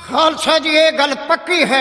ਖਾਲਸਾ जी ये गल पक्की है,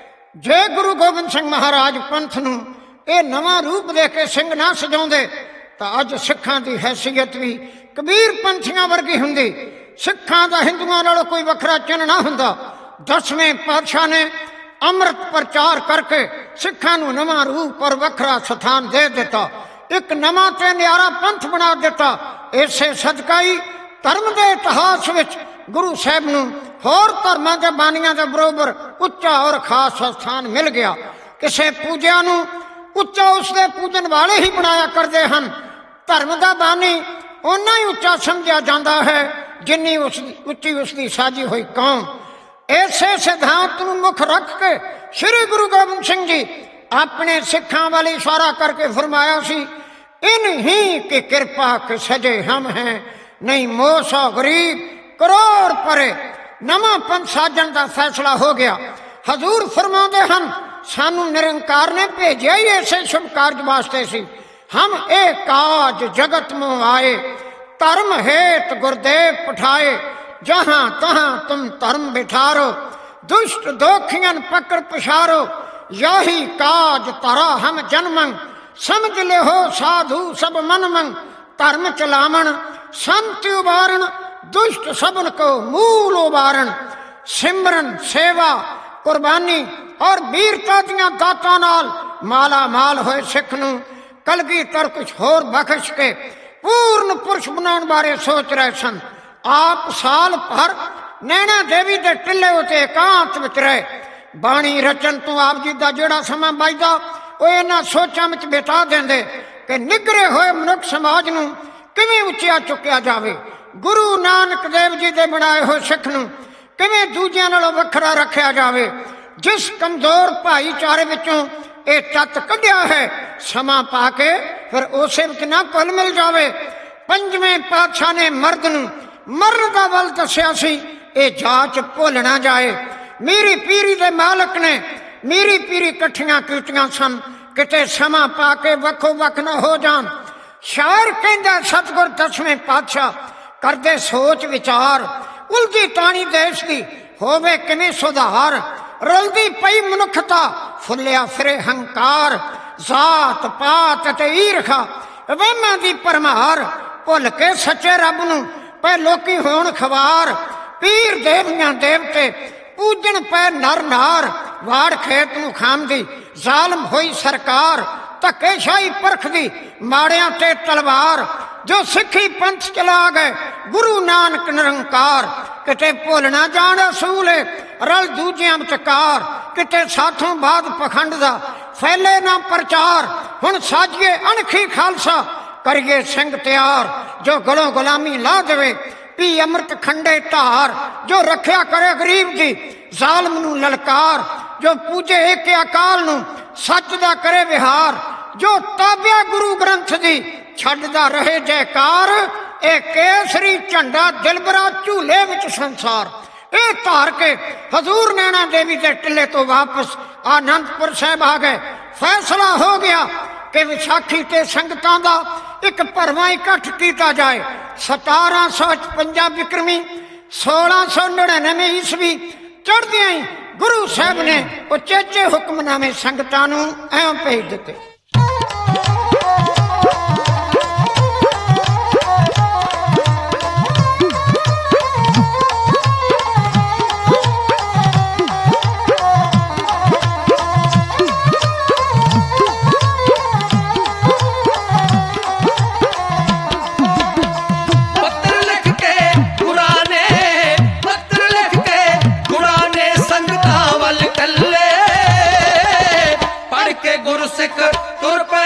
जे गुरु गोबिंद सिंह महाराज पंथ नूं ये नवां रूप दे के सिंह ना सजाउंदे तां अज सिखां दी हैसियत भी कबीर पंथियां वर्गी हुंदी। सिखां दा हिंदुआं नालों कोई वखरा चिन्ह ना हुंदा। 10वें पातशाह ने अमृत प्रचार करके सिखां नूं नवां रूप और वखरा स्थान दे दिता, एक नवां ते न्यारा पंथ बना दिता। इसे सदका ही धर्म के इतिहास विच गुरु साहब नूं होर धर्मां दे बानियां दे बरोबर उच्चा और खास स्थान मिल गया। किसे पूजिया नूं उच्चा उसके पूजन वाले ही बनाया करते हैं। धर्म का बानी उन्ना ही उच्चा समझा जाता है जिन्नी उच्ची उसकी साजी हुई कौम। ऐसे सिद्धांत नूं मुख रख के श्री गुरु गोबिंद सिंह जी अपने सिखां वाले इशारा करके फरमाया सी, इन्हीं की कृपा के सजे हम हैं, नहीं मोसा गरीब करोड़ परे। नवा पंथ साजन का फैसला हो गया। हजूर फरमाते हैं, सानू निरंकार ने भेजा ही ऐसे शुभ कार्य वास्ते सी। हम एक काज जगत में आए, धर्म हेत गुरुदेव पठाए, जहां तहां तुम धर्म बिठारो, दुष्ट दोखियन पकड़ पछारो, यही काज तरा हम जन्मं, समझ ले हो साधु सब मन मंग, धर्म चलावन संत उबारण, दुष्ट सबन को मूल उबारण। सिमरन सेवा कुर्बानी और वीरता दियां दातां नाल माला माल होए सिख नूं कलगीधर कुछ होर बख्श के पूर्ण पुरुष बनाने बारे सोच रहे सन। आप साल भर नैना देवी के टिले उत्ते एकांत विच रहे। बाणी रचन तो आप जी का जिहड़ा समा बचदा वो इन्हां सोचां विच बिता देंदे कि निगरे होए मनुख समाज नूं किवें उच्चिया चुक्या जावे। गुरु नानक देव जी के बनाए हुए सिख नूं किवें दूजियां नालों वखरा रखिया जावे। जिस कमजोर भाईचारे विचों ये तत्त कढ़िया है, समा पा के फिर उसे विच ना भुल मिल जावे। 5वें पातशाह ने मर्द नूं मरण दा वल दस्सिया सी, ये जाच भुल ना जाए। मीरी पीरी दे मालक ने मीरी पीरी कट्ठियां कीतियां सन, किते समा पा के वखो वख ना हो जान। शायर कहंदा सतगुर 10वें पातशाह करदे सोच विचार, उलझी ताणी देश की होवे किवें सुधार। रलदी पई मनुखता फुलिया फिरे हंकार, जात पात ते ईरखा वहमां दी परमार, भुल के सच्चे रब नूं पे लोकी होण खवार। पीर देवियां देवते पूजन पे नर नार, वाड़ खेत नूं खांदी जालम होई सरकार, धक्केशाही परखदी माड़ियां ते तलवार। जो सिखी पंथ चला गए गुरु नानक निरंकार, किते भुल ना जाण असूल रल दूजियां विचकार, किते साथों बाद पखंड दा फैले ना प्रचार। हुण साजिए अणखी खालसा करिए सिंह तैयार, जो गलों गुलामी ला देवे पी अमृत खंडे धार। जो रखिया करे गरीब दी जालम नूं ललकार, जो पूजे एक अकाल नूं सच दा करे विहार। जो ताबिया गुरु ग्रंथ दी छड्डदा रहे जयकार, ए केसरी झंडा दिलबरा झूले विच संसार। ये धार के हजूर नैना देवी के टिले तो वापस आनंदपुर साहिब आ गए। फैसला हो गया कि विसाखी ते संगतां दा एक भरवां इकट्ठ किया जाए। 1755 विक्रमी 1699 ईस्वी चढ़दियां ही गुरु साहब ने उचेचे हुक्मनामे संगतां नूं ऐं भेज दिते। तुर पे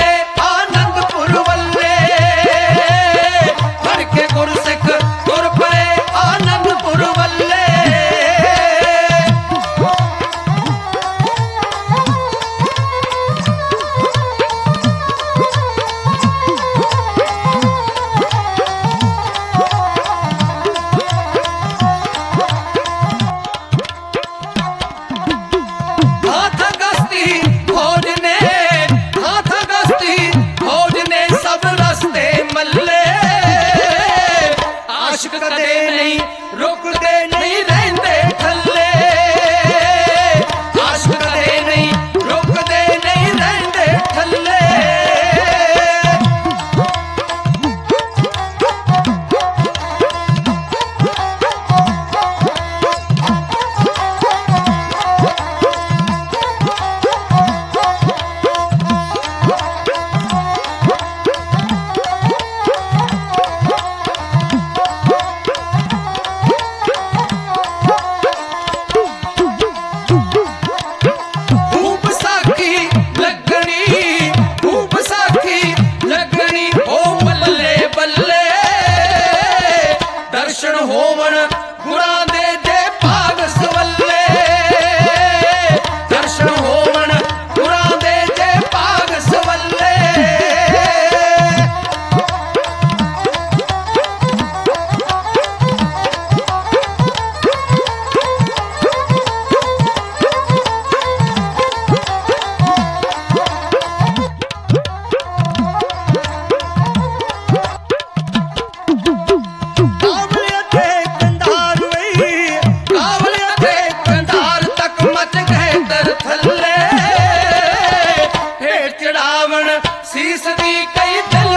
ਸੀਸ ਦੀ ਕਈ ਦਿਲ